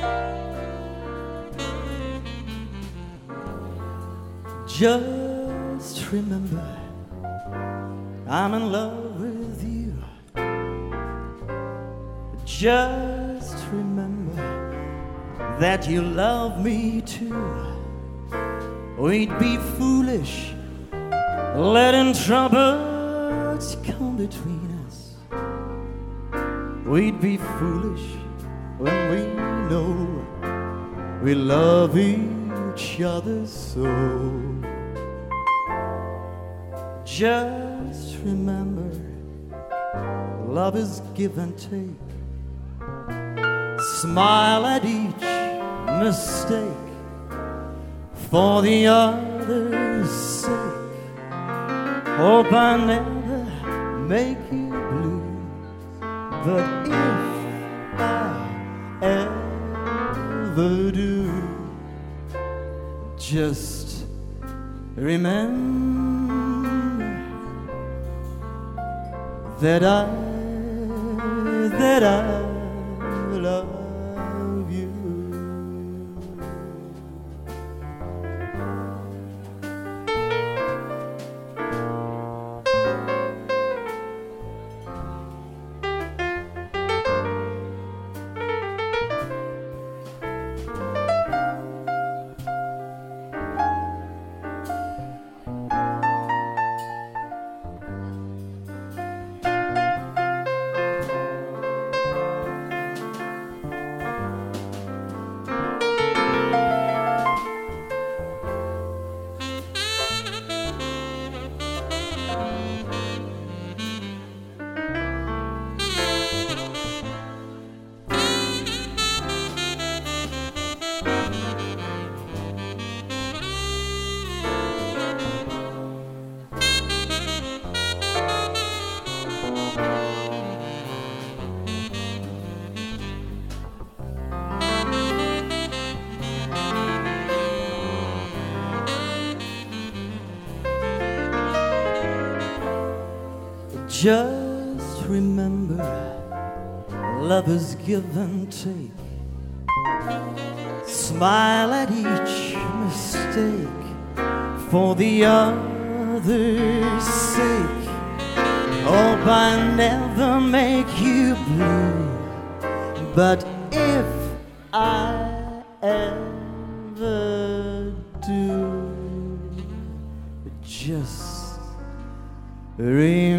Just remember, I'm in love with you. Just remember that you love me too. We'd be foolish letting troubles come between us. We'd be foolish when we know we love each other so. Just remember, love is give and take. Smile at each mistake for the other's sake. Hope I never make you blue, but if I ever do, just remember that I love you. Just remember, lovers give and take. Smile at each mistake for the other's sake. Hope I never make you blue, but if I ever do, just remember